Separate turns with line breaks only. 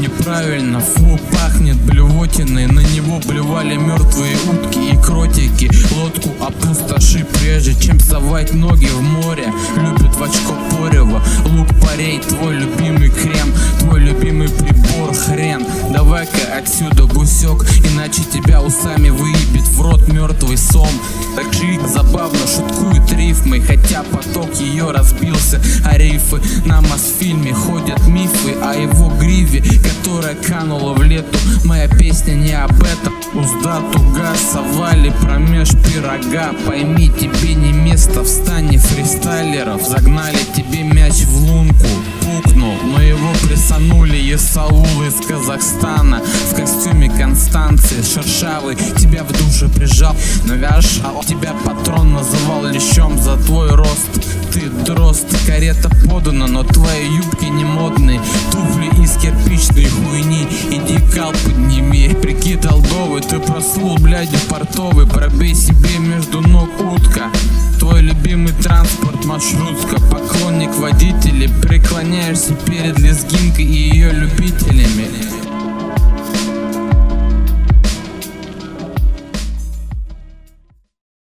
правильно, фу, пахнет блювотиной. На него блювали мертвые утки и кротики. Лодку опустоши, прежде чем совать ноги в море. Любит в очко порево, лук-порей, твой любимый крем, твой любимый прибор, хрен. Давай-ка отсюда, гусек, иначе тебя усами выебет в рот мертвый сом. Так же забавно шуткует рифмой, хотя поток ее разбился, а рифы на Мосфильме ходят мифы о его гриве, которая канула в лету. Моя песня не об этом. Узда туга, совали промеж пирога. Пойми, тебе не место в стане фристайлеров. Загнали тебе мяч в лунку, пукнул, но его прессанули Есаул из Казахстана. В костюме Констанции, шершавый, тебя в душе прижал. Навяжал тебя патрон, называл лещом за твой рост. Ты дрозд, карета подана, но твои юбки не модные. Туфли из кирпичной хуйни, иди кал подними. Прикинь, долговый, ты прослул, блядь, портовый. Пробей себе между ног утка. Твой любимый транспорт, маршрутка. Поклонник водителей, преклоняешься перед лезгинкой и ее любителями.